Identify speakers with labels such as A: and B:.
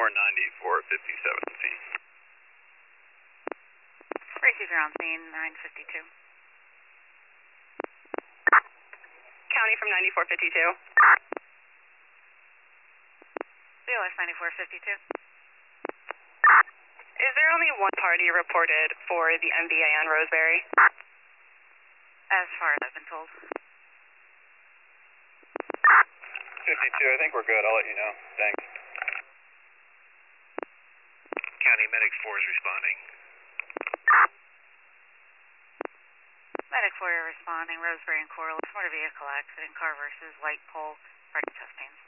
A: 9457.
B: Receiver on scene, 952.
C: County from 9452.
B: BLS 9452.
C: Is there only one party reported for the MBA on Roseberry?
B: As far as I've been told.
A: 52, I think we're good. I'll let you know. Thanks.
D: County Medic 4 is responding.
B: Medic 4 responding, Roseberry and Corliss, motor vehicle accident, car versus light pole, party test pains.